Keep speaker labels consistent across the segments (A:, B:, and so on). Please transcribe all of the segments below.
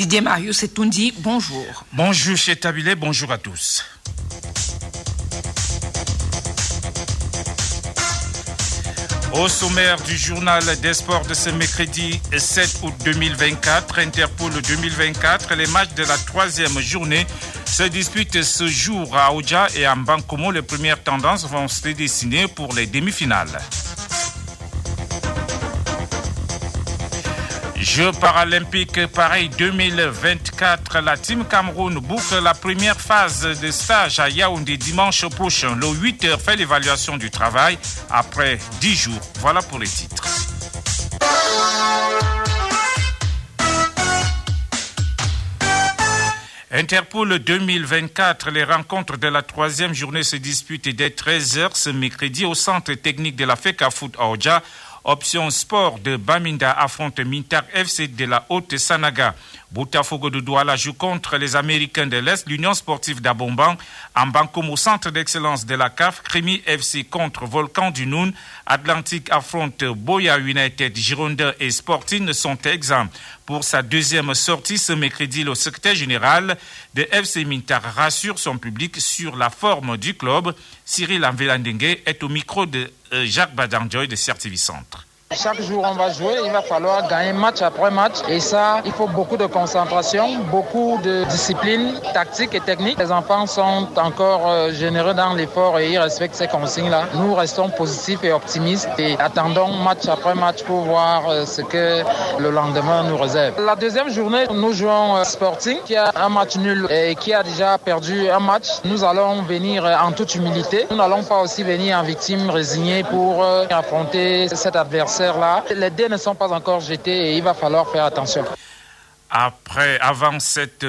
A: Didier Marius Setoundi, bonjour.
B: Bonjour chez Tabilé, bonjour à tous. Au sommaire du journal des sports de ce mercredi 7 août 2024, Interpol 2024, les matchs de la troisième journée se disputent ce jour à Aoudja et à Mbankomo. Les premières tendances vont se dessiner pour les demi-finales. Jeux paralympiques Paris 2024, la Team Cameroun boucle la première phase de stage à Yaoundé dimanche prochain. Le 8h fait l'évaluation du travail après 10 jours. Voilà pour les titres. Interpol 2024, les rencontres de la troisième journée se disputent dès 13h ce mercredi au centre technique de la FECAFOOT à Aoudja. Option Sport de Baminda affronte Mintak FC de la Haute-Sanaga. Boutafogo de Douala joue contre les Américains de l'Est. L'Union sportive d'Abomban, en Mbankomo, centre d'excellence de la CAF. Krimi FC contre Volcan du Noun. Atlantique affronte Boya United. Girondins et Sporting sont exempts. Pour sa deuxième sortie ce mercredi, le secrétaire général de FC Mintak rassure son public sur la forme du club. Cyril Amvelandengue est au micro de Jacques Badandjoy de CRTV Centre.
C: Chaque jour on va jouer, il va falloir gagner match après match et ça, il faut beaucoup de concentration, beaucoup de discipline tactique et technique. Les enfants sont encore généreux dans l'effort et ils respectent ces consignes-là. Nous restons positifs et optimistes et attendons match après match pour voir ce que le lendemain nous réserve. La deuxième journée, nous jouons Sporting qui a un match nul et qui a déjà perdu un match. Nous allons venir en toute humilité. Nous n'allons pas aussi venir en victime résignée pour affronter cet adversaire. Là. Les dés ne sont pas encore jetés et il va falloir faire attention.
B: Avant cette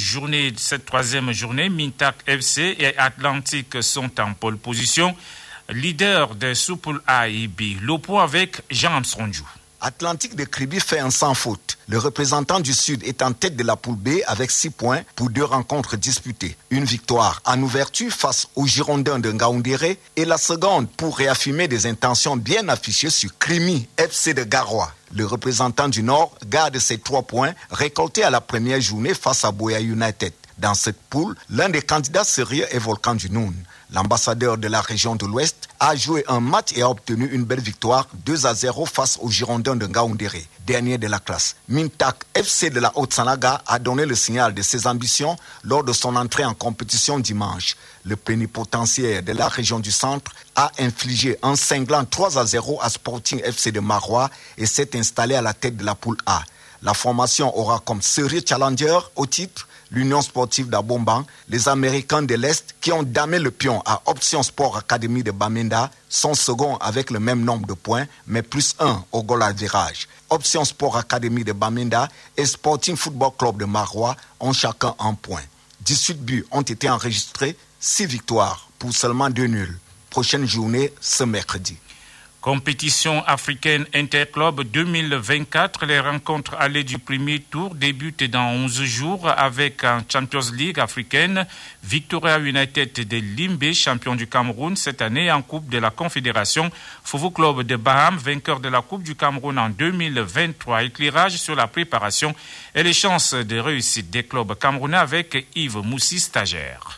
B: troisième journée, Mintak FC et Atlantique sont en pole position. Leader de sous-poule A et B. Le point avec Jean Amstrongou.
D: Atlantique de Kribi fait un sans faute. Le représentant du Sud est en tête de la poule B avec 6 points pour 2 rencontres disputées. Une victoire en ouverture face aux Girondins de Ngaoundéré et la seconde pour réaffirmer des intentions bien affichées sur Krimi FC de Garoua. Le représentant du Nord garde ses 3 points récoltés à la première journée face à Boya United. Dans cette poule, l'un des candidats sérieux est Volcan du Noun. L'ambassadeur de la région de l'Ouest a joué un match et a obtenu une belle victoire 2-0 face aux Girondins de Ngaoundéré, dernier de la classe. Mintak FC de la Haute-Sanaga a donné le signal de ses ambitions lors de son entrée en compétition dimanche. Le plénipotentiaire de la région du Centre a infligé un cinglant 3-0 à Sporting FC de Marois et s'est installé à la tête de la poule A. La formation aura comme sérieux challenger au titre l'Union sportive d'Abomban, les Américains de l'Est qui ont damé le pion à Option Sport Academy de Bamenda sont seconds avec le même nombre de points, mais plus 1 au goal average. Option Sport Academy de Bamenda et Sporting Football Club de Marois ont chacun 1 point. 18 buts ont été enregistrés, 6 victoires pour seulement 2 nuls. Prochaine journée ce mercredi.
B: Compétition africaine Interclub 2024. Les rencontres allées du premier tour débutent dans 11 jours avec en Champions League africaine. Victoria United de Limbe, champion du Cameroun cette année en Coupe de la Confédération. Fovo Club de Baham, vainqueur de la Coupe du Cameroun en 2023. Éclairage sur la préparation et les chances de réussite des clubs camerounais avec Yves Moussi, stagiaire.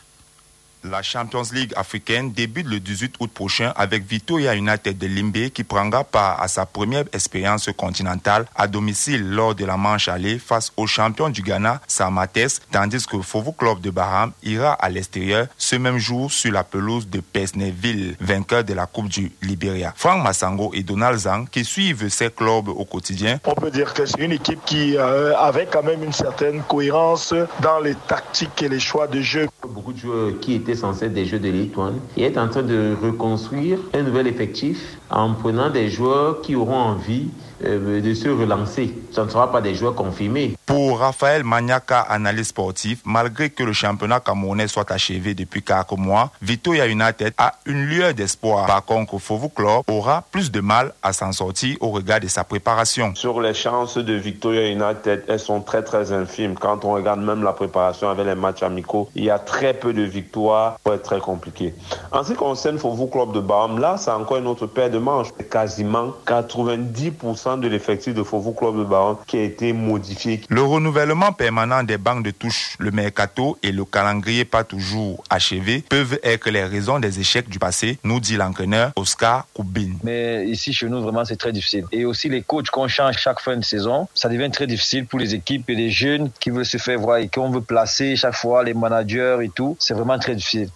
E: La Champions League africaine débute le 18 août prochain avec Victoria United de Limbe qui prendra part à sa première expérience continentale à domicile lors de la manche aller face au champion du Ghana, Samates, tandis que Fovo Club de Baham ira à l'extérieur ce même jour sur la pelouse de Pesneville, vainqueur de la Coupe du Libéria. Franck Massango et Donald Zang qui suivent ces clubs au quotidien.
F: On peut dire que c'est une équipe qui avait quand même une certaine cohérence dans les tactiques et les choix de jeu.
G: Beaucoup de joueurs qui étaient censés être des jeux de Ligue 1 et est en train de reconstruire un nouvel effectif en prenant des joueurs qui auront envie de se relancer. Ce ne sera pas des joueurs confirmés.
E: Pour Raphaël Maniaka, analyste sportif, malgré que le championnat camerounais soit achevé depuis quelques mois, Victoria United a une lueur d'espoir. Par contre, Fovo Club aura plus de mal à s'en sortir au regard de sa préparation.
H: Sur les chances de Victoria United, elles sont très très infimes. Quand on regarde même la préparation avec les matchs amicaux, il y a très peu de victoires. Ça peut être très compliqué. En ce qui concerne Fovo Club de Baham, là, c'est encore une autre paire de manches. Quasiment 90% l'ensemble de l'effectif de Fofo Club de Baronne qui a été modifié.
E: Le renouvellement permanent des bancs de touche, le mercato et le calendrier pas toujours achevé peuvent être les raisons des échecs du passé, nous dit l'entraîneur Oscar Koubin.
I: Mais ici chez nous vraiment c'est très difficile. Et aussi les coachs qu'on change chaque fin de saison, ça devient très difficile pour les équipes et les jeunes qui veulent se faire voir et qu'on veut placer chaque fois, les managers et tout. C'est vraiment très difficile.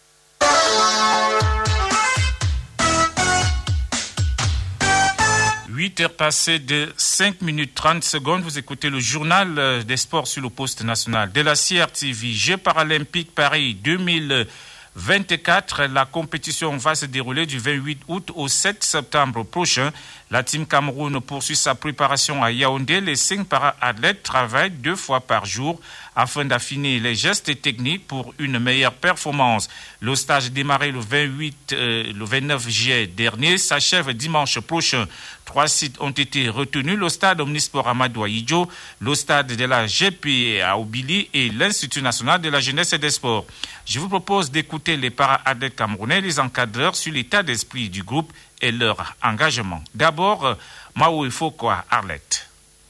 B: 8h passées de 5 minutes 30 secondes. Vous écoutez le journal des sports sur le poste national de la CRTV. Jeux paralympiques Paris 2024. La compétition va se dérouler du 28 août au 7 septembre prochain. La Team Cameroun poursuit sa préparation à Yaoundé. Les 5 para-athlètes travaillent 2 fois par jour afin d'affiner les gestes techniques pour une meilleure performance. Le stage démarré le 29 juillet dernier s'achève dimanche prochain. 3 sites ont été retenus, le stade Omnisport Amadou Ahidjo, le stade de la GP à Obili et l'Institut national de la jeunesse et des sports. Je vous propose d'écouter les para-athlètes camerounais, les encadreurs sur l'état d'esprit du groupe et leur engagement. D'abord, Mao Ifokwa Arlette.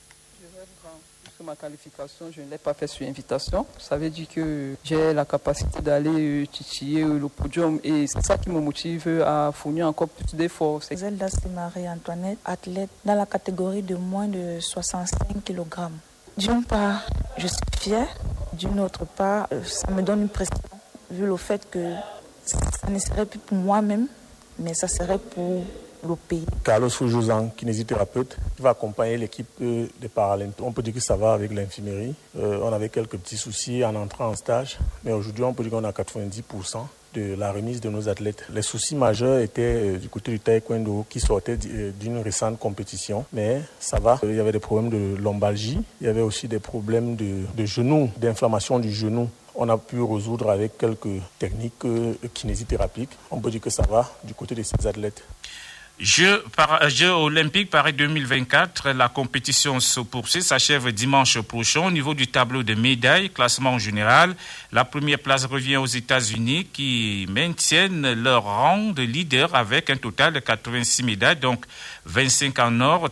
J: Ma qualification, je ne l'ai pas fait sur invitation. Ça veut dire que j'ai la capacité d'aller titiller le podium et c'est ça qui me motive à fournir encore plus d'efforts.
K: Zelda Marie-Antoinette, athlète dans la catégorie de moins de 65 kg. D'une part, je suis fière. D'une autre part, ça me donne une pression vu le fait que ça ne serait plus pour moi-même, mais ça serait pour le pays.
L: Carlos Foujousan, kinésithérapeute, qui va accompagner l'équipe des Paralympiques. On peut dire que ça va avec l'infirmerie. On avait quelques petits soucis en entrant en stage, mais aujourd'hui on peut dire qu'on a 90% de la remise de nos athlètes. Les soucis majeurs étaient du côté du taekwondo qui sortait d'une récente compétition, mais ça va. Il y avait des problèmes de lombalgie, il y avait aussi des problèmes de genoux, d'inflammation du genou. On a pu résoudre avec quelques techniques kinésithérapiques. On peut dire que ça va du côté de ces athlètes.
B: Jeux olympiques Paris 2024, la compétition se poursuit, s'achève dimanche prochain. Au niveau du tableau de médailles, classement général, la première place revient aux États-Unis qui maintiennent leur rang de leader avec un total de 86 médailles, donc 25 en or,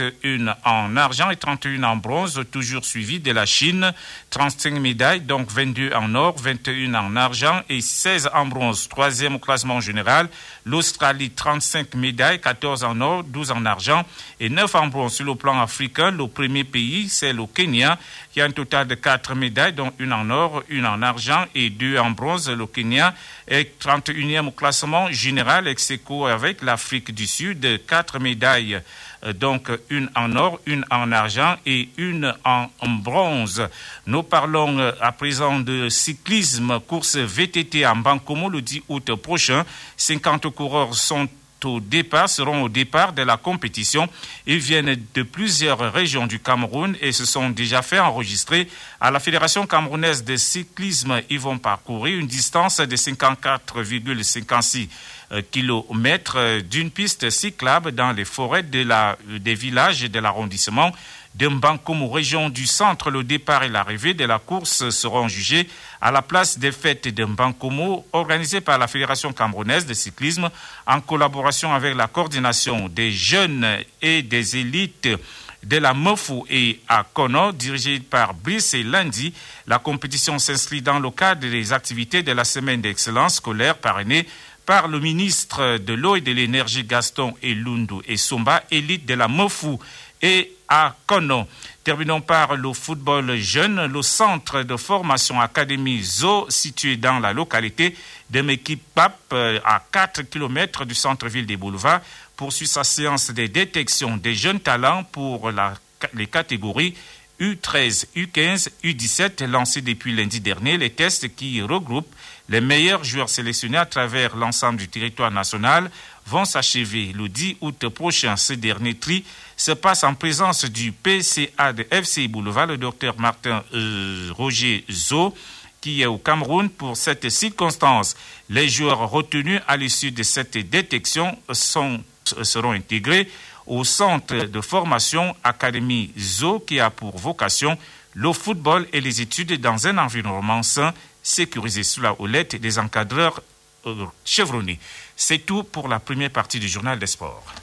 B: 31 en argent et 31 en bronze, toujours suivi de la Chine, 35 médailles, donc 22 en or, 21 en argent et 16 en bronze. Troisième au classement général, l'Australie, 35 médailles, 14 en or, 12 en argent et 9 en bronze. Sur le plan africain, le premier pays, c'est le Kenya, qui a un total de 4 médailles, dont une en or, une en argent et 2 en bronze. Le Kenya est 31e au classement général, ex-aequo avec l'Afrique du Sud, 4 médailles, donc une en or, une en argent et une en bronze. Nous parlons à présent de cyclisme, course VTT en Bankomo le 10 août prochain. 50 coureurs seront au départ de la compétition. Ils viennent de plusieurs régions du Cameroun et se sont déjà fait enregistrer à la Fédération camerounaise de cyclisme. Ils vont parcourir une distance de 54,56 kilomètres d'une piste cyclable dans les forêts des villages de l'arrondissement de Mbankomo, région du centre. Le départ et l'arrivée de la course seront jugés à la place des fêtes de Mbankomo, organisée par la Fédération camerounaise de cyclisme en collaboration avec la coordination des jeunes et des élites de la Mofou et à Kono, dirigée par Brice et Lundi. La compétition s'inscrit dans le cadre des activités de la semaine d'excellence scolaire parrainée par le ministre de l'eau et de l'énergie Gaston Elundu et Somba, élite de la Mofou et à Kono. Terminons par le football jeune. Le centre de formation Académie Zo, situé dans la localité de Mekipap, à 4 km du centre-ville des Boulevards, poursuit sa séance de détection des jeunes talents pour les catégories U13, U15, U17, lancés depuis lundi dernier. Les tests qui regroupent les meilleurs joueurs sélectionnés à travers l'ensemble du territoire national vont s'achever le 10 août prochain. Ce dernier tri se passe en présence du PCA de FC Boulevard, le docteur Martin Roger Zo, qui est au Cameroun pour cette circonstance. Les joueurs retenus à l'issue de cette détection seront intégrés au centre de formation Académie Zo, qui a pour vocation le football et les études dans un environnement sain, sécurisé sous la houlette des encadreurs chevronnés. C'est tout pour la première partie du journal des sports.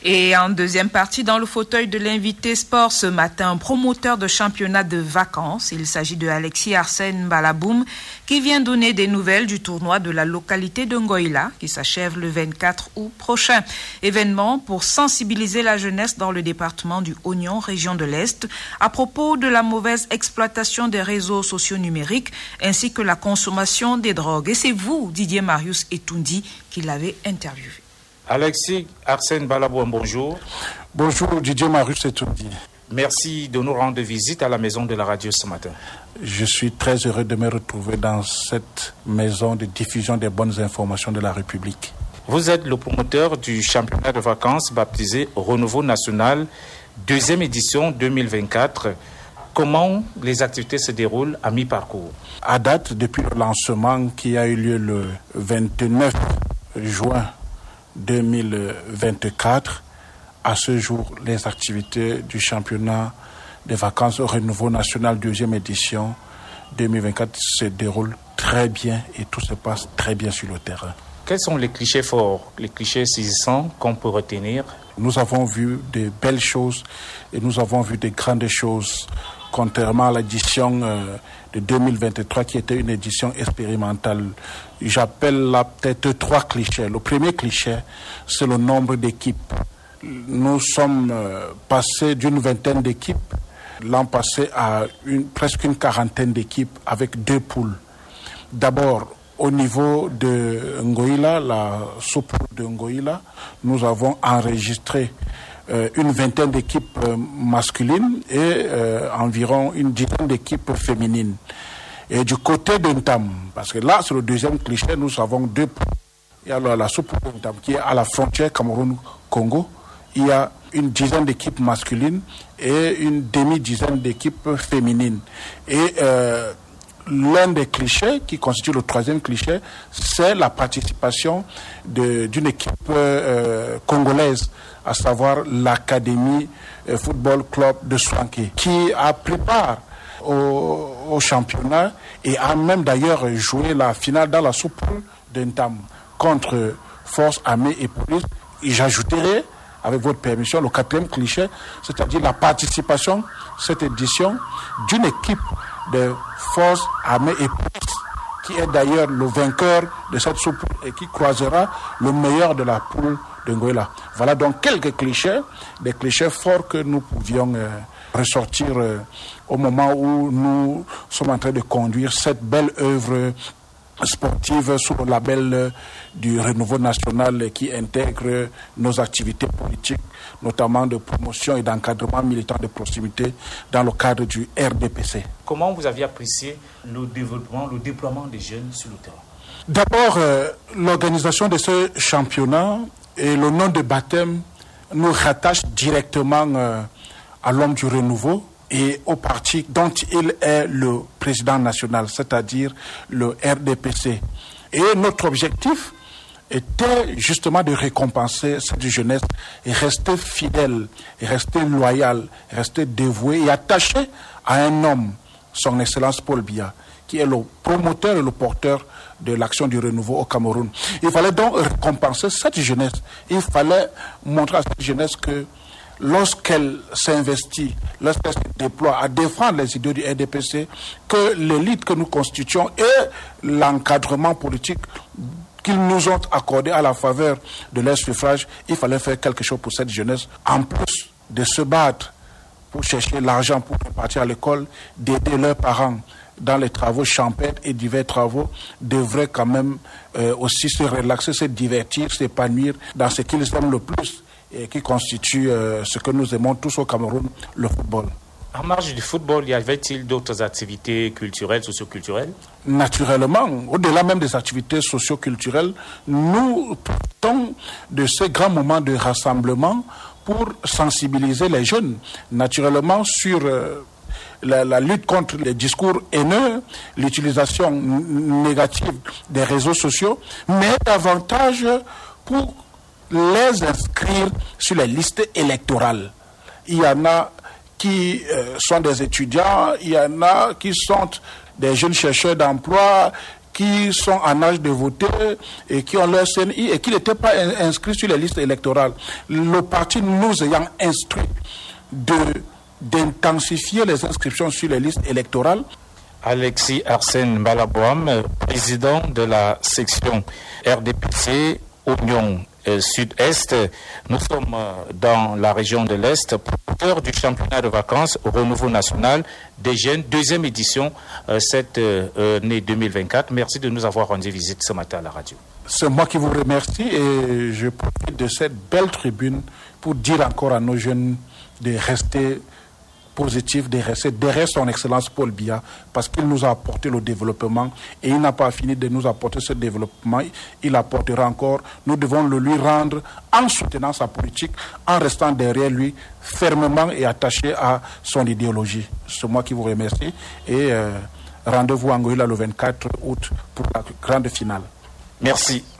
A: Et en deuxième partie, dans le fauteuil de l'invité sport ce matin, promoteur de championnat de vacances. Il s'agit de Alexis Arsène Balaboum qui vient donner des nouvelles du tournoi de la localité de Ngoïla qui s'achève le 24 août prochain. Événement pour sensibiliser la jeunesse dans le département du Oignon, région de l'Est, à propos de la mauvaise exploitation des réseaux sociaux numériques ainsi que la consommation des drogues. Et c'est vous, Didier Marius Etoundi, qui l'avez interviewé.
B: Alexis Arsène Balaboum, bonjour.
M: Bonjour Didier Marius Etoundi.
B: Merci de nous rendre visite à la maison de la radio ce matin.
M: Je suis très heureux de me retrouver dans cette maison de diffusion des bonnes informations de la République.
B: Vous êtes le promoteur du championnat de vacances baptisé Renouveau National, deuxième édition 2024. Comment les activités se déroulent à mi-parcours?
M: À date, depuis le lancement qui a eu lieu le 29 juin 2024, à ce jour, les activités du championnat des vacances au Renouveau National deuxième édition 2024 se déroulent très bien et tout se passe très bien sur le terrain.
B: Quels sont les clichés forts, les clichés saisissants qu'on peut retenir?
M: Nous avons vu de belles choses et nous avons vu de grandes choses, contrairement à l'édition de 2023 qui était une édition expérimentale. J'appelle là peut-être 3 clichés. Le premier cliché, c'est le nombre d'équipes. Nous sommes passés d'une vingtaine d'équipes l'an passé à presque une quarantaine d'équipes avec 2 poules. D'abord, au niveau de Ngoïla, la sous-poule de Ngoïla, nous avons enregistré une vingtaine d'équipes masculines et environ une dizaine d'équipes féminines. Et du côté de Ntam, parce que là, sur le deuxième cliché, nous avons 2 poules. Il y a la sous-poule de Ntam qui est à la frontière Cameroun-Congo. Il y a une dizaine d'équipes masculines et une demi-dizaine d'équipes féminines. Et l'un des clichés qui constitue le troisième cliché, c'est la participation d'une équipe congolaise, à savoir l'Académie Football Club de Soanké, qui a pris part au championnat et a même d'ailleurs joué la finale dans la sous-poule de Ntam contre Forces armées et police. Et j'ajouterai, avec votre permission, le quatrième cliché, c'est-à-dire la participation, cette édition, d'une équipe de Forces armées et police, qui est d'ailleurs le vainqueur de cette sous-poule et qui croisera le meilleur de la poule de Ngoïla. Voilà donc quelques clichés, des clichés forts que nous pouvions ressortir au moment où nous sommes en train de conduire cette belle œuvre sportive sous le label du Renouveau National qui intègre nos activités politiques, notamment de promotion et d'encadrement militant de proximité dans le cadre du RDPC.
B: Comment vous aviez apprécié le développement, le déploiement des jeunes sur le terrain?
M: D'abord, l'organisation de ce championnat et le nom de baptême nous rattachent directement à l'homme du renouveau et au parti dont il est le président national, c'est-à-dire le RDPC. Et notre objectif était justement de récompenser cette jeunesse et rester fidèle, et rester loyal, et rester dévoué et attaché à un homme, son Excellence Paul Biya, qui est le promoteur et le porteur de l'action du renouveau au Cameroun. Il fallait donc récompenser cette jeunesse. Il fallait montrer à cette jeunesse que lorsqu'elle s'investit, lorsqu'elle se déploie à défendre les idées du RDPC, que l'élite que nous constituons et l'encadrement politique qu'ils nous ont accordé à la faveur de leur suffrage, il fallait faire quelque chose pour cette jeunesse, en plus de se battre pour chercher l'argent pour partir à l'école, d'aider leurs parents dans les travaux champêtres et divers travaux, devraient quand même aussi se relaxer, se divertir, s'épanouir dans ce qu'ils aiment le plus et qui constitue ce que nous aimons tous au Cameroun, le football.
B: En marge du football, y avait-il d'autres activités culturelles, socio-culturelles?
M: Naturellement, au-delà même des activités socio-culturelles, nous profitons de ces grands moments de rassemblement pour sensibiliser les jeunes, naturellement sur la lutte contre les discours haineux, l'utilisation négative des réseaux sociaux, mais davantage pour les inscrire sur les listes électorales. Il y en a qui sont des étudiants, il y en a qui sont des jeunes chercheurs d'emploi, qui sont en âge de voter et qui ont leur CNI et qui n'étaient pas inscrits sur les listes électorales. Le parti nous ayant instruit d'intensifier les inscriptions sur les listes électorales.
B: Alexis Arsène Mbalaboum, président de la section RDPC Oignon Sud-Est. Nous sommes dans la région de l'Est, promoteur du championnat de vacances au renouveau national des jeunes, deuxième édition cette année 2024. Merci de nous avoir rendu visite ce matin à la radio.
M: C'est moi qui vous remercie et je profite de cette belle tribune pour dire encore à nos jeunes de rester positif, de rester derrière son excellence Paul Biya, parce qu'il nous a apporté le développement et il n'a pas fini de nous apporter ce développement, il apportera encore. Nous devons le lui rendre en soutenant sa politique, en restant derrière lui fermement et attaché à son idéologie. C'est moi qui vous remercie et rendez-vous à Angola le 24 août pour la grande finale.
B: Merci.